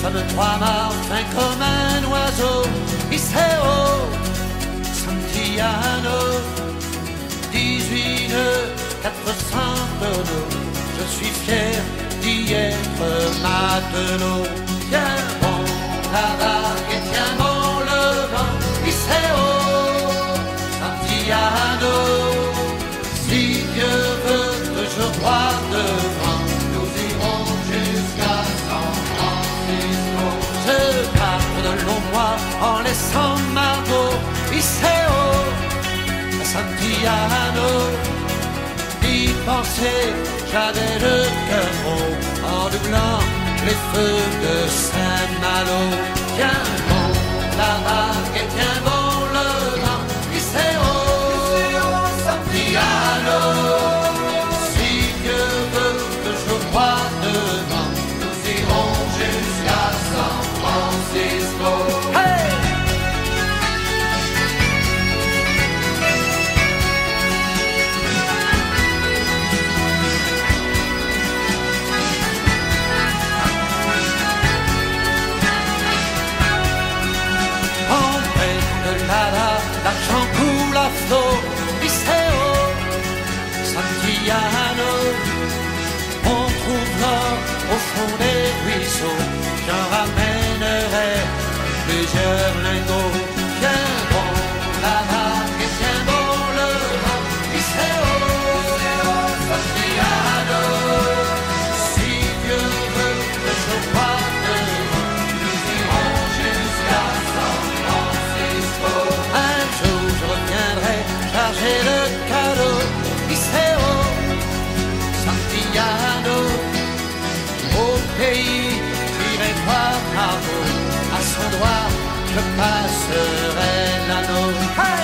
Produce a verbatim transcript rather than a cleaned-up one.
fameux trois mâts fin comme un oiseau. Iseo, Santillano, dix-huit nœuds, quatre cents tonneaux. Je suis fier d'y être matelot. Tiens bon la vague et tiens bon le vent. Iseo, Santillano, si Dieu veut que je croie devant, nous irons jusqu'à San Francisco. Je pars de longs mois en laissant Margot. Iseo, Santillano, d'y penser, j'avais le cœur gros en doublant les feux de Saint-Malo. Tiens bon la vague et tiens bon le vent. Iseo, Santillano, si Dieu veut que je croie devant, nous irons jusqu'à San Francisco. Hey! L'argent coule à flot, Iseo, Santillano. On trouve l'or au fond des ruisseaux. J'en ramènerai plusieurs lingots. Tiens bon la vague et tiens bon le vent. Iseo, Santillano, si Dieu veut que je croie devant, nous irons jusqu'à San Francisco. Chargé de cadeaux, Iseo, Santillano, au pays j'irai voir Margot, à son doigt je passerai l'anneau. Hey!